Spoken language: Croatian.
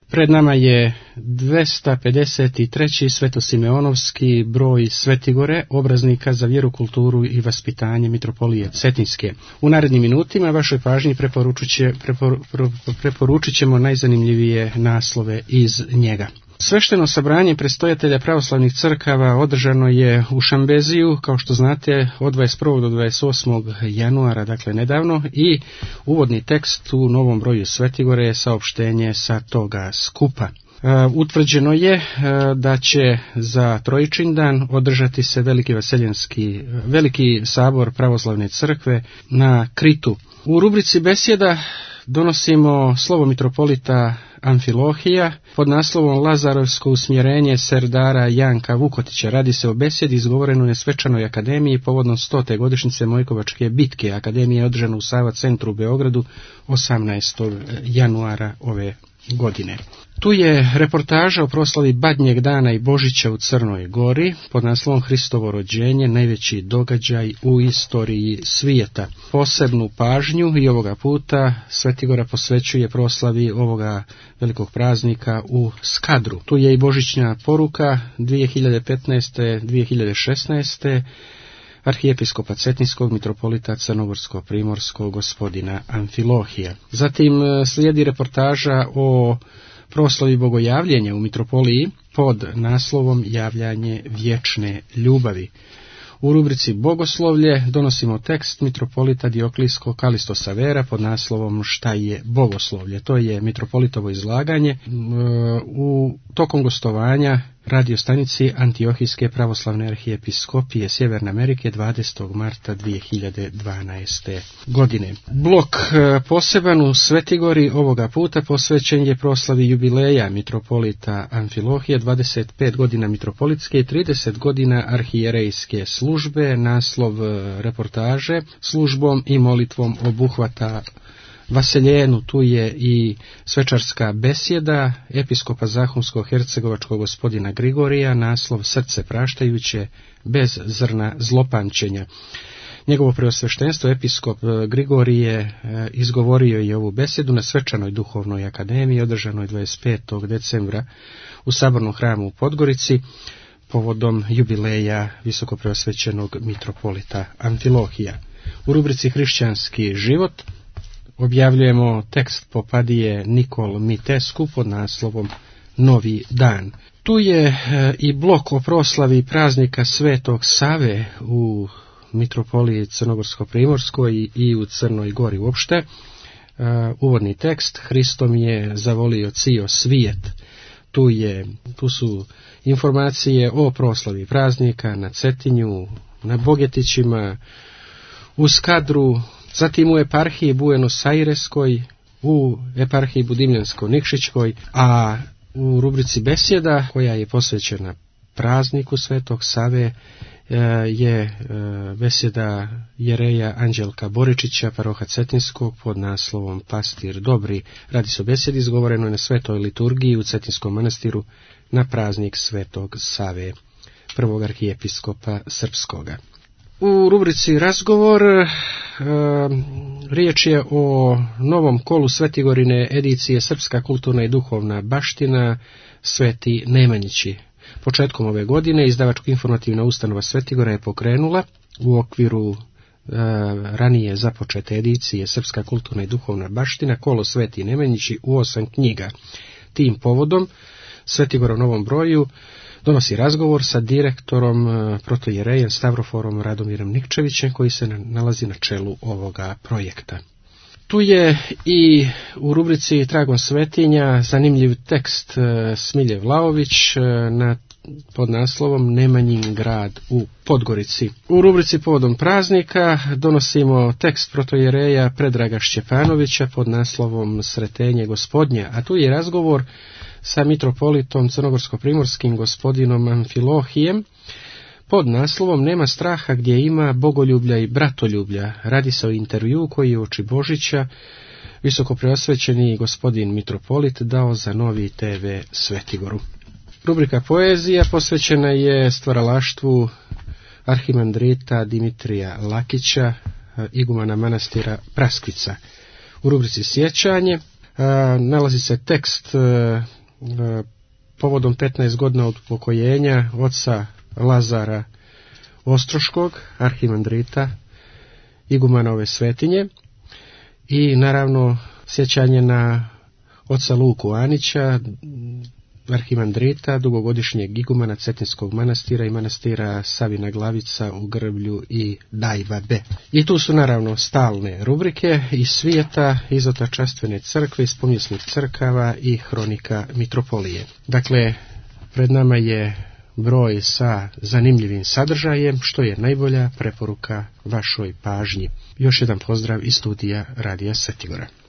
Pred nama je 253. Svetosimeonovski broj Svetigore, obraznika za vjeru, kulturu i vaspitanje Mitropolije Cetinske. U narednim minutima vašoj pažnji preporučit ćemo najzanimljivije naslove iz njega. Svešteno sabranje predstojatelja pravoslavnih crkava održano je u Šambeziju, kao što znate, od 21. do 28. januara, dakle nedavno, i uvodni tekst u novom broju Svetigore je saopštenje sa toga skupa. Utvrđeno je da će za Trojičin dan održati se veliki sabor pravoslavne crkve na Kritu. U rubrici besjeda donosimo slovo mitropolita Amfilohija pod naslovom Lazarovsko usmjerenje serdara Janka Vukotića. Radi se o besjedi izgovorenoj na Svečanoj akademiji povodom 100. godišnjice Mojkovačke bitke. Akademija je održana u Sava centru u Beogradu 18. januara ove godine. Tu je reportaža o proslavi Badnjeg dana i Božića u Crnoj Gori pod naslovom Hristovo rođenje, najveći događaj u istoriji svijeta. Posebnu pažnju i ovoga puta Svetigora posvećuje proslavi ovoga velikog praznika u Skadru. Tu je i božićna poruka 2015-2016. arhijepiskopa Cetinskog, mitropolita Crnogorsko-primorskog gospodina Amfilohija. Zatim slijedi reportaža o proslavi bogojavljenja u mitropoliji pod naslovom Javljanje vječne ljubavi. U rubrici Bogoslovlje donosimo tekst mitropolita Dioklijskog Kalisto Savera pod naslovom Šta je bogoslovlje. To je mitropolitovo izlaganje tokom gostovanja radiostanici Antiohijske pravoslavne arhijepiskopije Sjeverne Amerike 20. marta 2012. godine. Blok poseban u Svetigori ovoga puta posvećen je proslavi jubileja mitropolita Amfilohije, 25 godina mitropolitske i 30 godina arhijerejske službe. Naslov reportaže službom i molitvom obuhvata Vaseljenu. Tu je i svečarska besjeda episkopa Zahumsko-hercegovačkog gospodina Grigorija, naslov Srce praštajuće bez zrna zlopamćenja. Njegovo preosveštenstvo episkop Grigorije izgovorio je ovu besjedu na Svečanoj duhovnoj akademiji održanoj 25. decembra u Sabornom hramu u Podgorici povodom jubileja visokopreosvećenog mitropolita Amfilohija. U rubrici Hrišćanski život objavljujemo tekst popadije Nikol Mitesku pod naslovom Novi dan. Tu je i blok o proslavi praznika Svetog Save u mitropoliji Crnogorsko-primorskoj i u Crnoj Gori uopšte. Uvodni tekst Hristom je zavolio cio svijet. Tu su informacije o proslavi praznika na Cetinju, na Bogetićima, u Skadru, zatim u eparhiji Buenos Aireskoj, u eparhiji Budimljansko-Nikšićkoj, a u rubrici besjeda koja je posvećena prazniku Svetog Save je besjeda jereja Anđelka Boričića, paroha Cetinskog pod naslovom Pastir dobri. Radi se o besjedi izgovorenoj na svetoj liturgiji u Cetinskom manastiru na praznik Svetog Save, prvog arhijepiskopa srpskoga. U rubrici Razgovor riječ je o novom kolu Svetigorine edicije Srpska kulturna i duhovna baština Sveti Nemanjići. Početkom ove godine izdavačko-informativna ustanova Svetigora je pokrenula u okviru ranije započete edicije Srpska kulturna i duhovna baština kolo Sveti Nemanjići u 8 knjiga. Tim povodom Svetigora u novom broju donosi razgovor sa direktorom protojerejem Stavroforom Radomirom Nikčevićem koji se nalazi na čelu ovoga projekta. Tu je i u rubrici Tragom svetinja zanimljiv tekst Smilje Vlaović pod naslovom Nemanjin grad u Podgorici. U rubrici Povodom praznika donosimo tekst protojereja Predraga Šćepanovića pod naslovom Sretenje gospodnja, a tu je razgovor sa mitropolitom crnogorsko-primorskim gospodinom Amfilohijem pod naslovom Nema straha gdje ima bogoljublja i bratoljublja. Radi se o intervjuu koji je uoči Božića visokopreosvećeni gospodin mitropolit dao za Novi TV Svetigoru. Rubrika Poezija posvećena je stvaralaštvu arhimandrita Dimitrija Lakića, igumana manastira Praskvica. U rubrici Sjećanje nalazi se tekst povodom 15 godina od upokojenja oca Lazara Ostroškog, arhimandrita igumana ove svetinje, i naravno sjećanje na oca Luku Anića, arhimandrita, dugogodišnjeg igumana Cetinskog manastira i manastira Savina Glavica u Grblju i Dajvabe. I tu su naravno stalne rubrike iz svijeta, izota častvene crkve, iz povijesnih crkava i hronika mitropolije. Dakle, pred nama je broj sa zanimljivim sadržajem, što je najbolja preporuka vašoj pažnji. Još jedan pozdrav iz studija Radija Svetigora.